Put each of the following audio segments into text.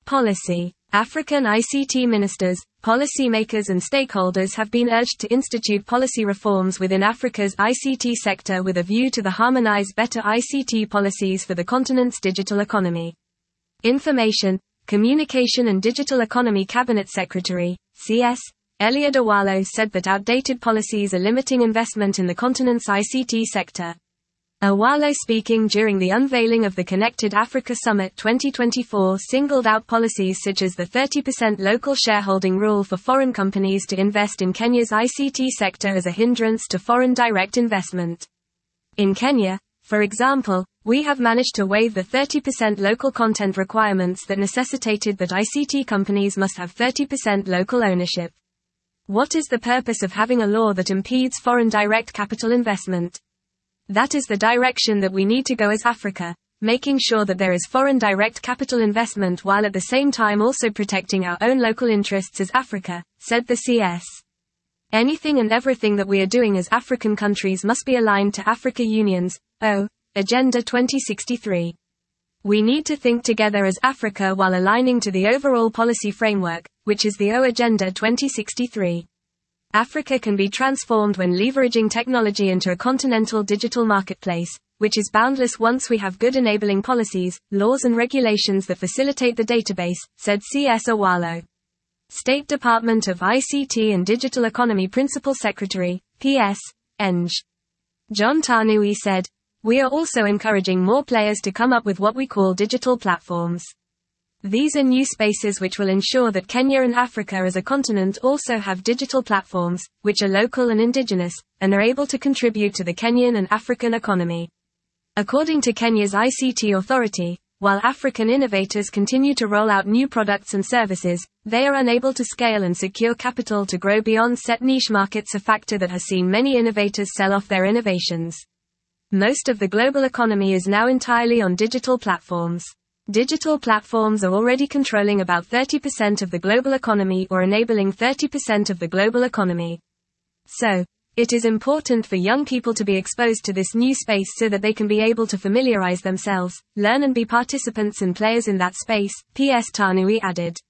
Policy. African ICT ministers, policymakers and stakeholders have been urged to institute policy reforms within Africa's ICT sector with a view to harmonize better ICT policies for the continent's digital economy. Information, Communication and Digital Economy Cabinet Secretary, CS, Eliud Owalo said that outdated policies are limiting investment in the continent's ICT sector. Owalo, speaking during the unveiling of the Connected Africa Summit 2024, singled out policies such as the 30% local shareholding rule for foreign companies to invest in Kenya's ICT sector as a hindrance to foreign direct investment. In Kenya, for example, we have managed to waive the 30% local content requirements that necessitated that ICT companies must have 30% local ownership. What is the purpose of having a law that impedes foreign direct capital investment? That is the direction that we need to go as Africa, making sure that there is foreign direct capital investment while at the same time also protecting our own local interests as Africa, said the CS. Anything and everything that we are doing as African countries must be aligned to Africa Union's Agenda 2063. We need to think together as Africa while aligning to the overall policy framework, which is the Agenda 2063. Africa can be transformed when leveraging technology into a continental digital marketplace, which is boundless once we have good enabling policies, laws and regulations that facilitate the database, said CS Owalo. State Department of ICT and Digital Economy Principal Secretary, PS, Eng. John Tanui said, "We are also encouraging more players to come up with what we call digital platforms. These are new spaces which will ensure that Kenya and Africa as a continent also have digital platforms, which are local and indigenous, and are able to contribute to the Kenyan and African economy." According to Kenya's ICT authority, while African innovators continue to roll out new products and services, they are unable to scale and secure capital to grow beyond set niche markets, a factor that has seen many innovators sell off their innovations. Most of the global economy is now entirely on digital platforms. Digital platforms are already controlling about 30% of the global economy or enabling 30% of the global economy. So, it is important for young people to be exposed to this new space so that they can be able to familiarize themselves, learn and be participants and players in that space, PS Tanui added.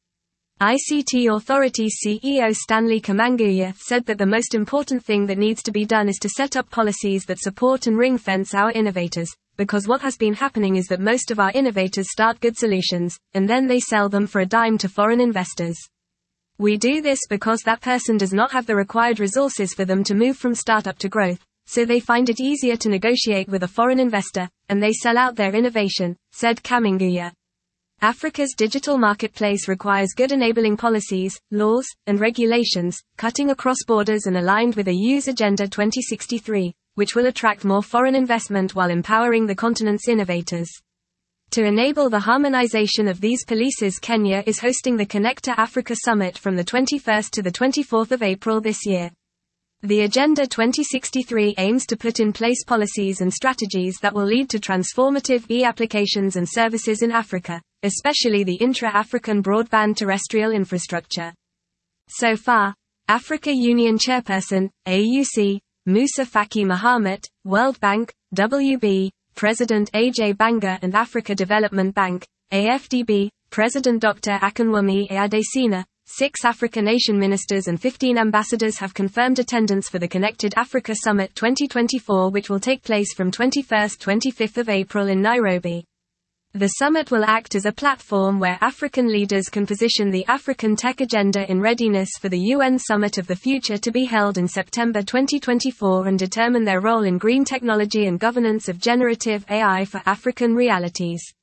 ICT Authority CEO Stanley Kamanguya said that the most important thing that needs to be done is to set up policies that support and ring-fence our innovators, because what has been happening is that most of our innovators start good solutions, and then they sell them for a dime to foreign investors. We do this because that person does not have the required resources for them to move from startup to growth, so they find it easier to negotiate with a foreign investor, and they sell out their innovation, said Kamanguya. Africa's digital marketplace requires good enabling policies, laws, and regulations, cutting across borders and aligned with EU's Agenda 2063, which will attract more foreign investment while empowering the continent's innovators. To enable the harmonization of these policies, Kenya is hosting the Connected Africa Summit from the 21st to the 24th of April this year. The Agenda 2063 aims to put in place policies and strategies that will lead to transformative e-applications and services in Africa, especially the intra-African broadband terrestrial infrastructure. So far, Africa Union Chairperson, AUC, Musa Faki Mahamat, World Bank, WB, President AJ Banga and Africa Development Bank, AFDB, President Dr. Akinwumi Adesina, 6 African nation ministers and 15 ambassadors have confirmed attendance for the Connected Africa Summit 2024, which will take place from 21–25 of April in Nairobi. The summit will act as a platform where African leaders can position the African tech agenda in readiness for the UN Summit of the Future to be held in September 2024 and determine their role in green technology and governance of generative AI for African realities.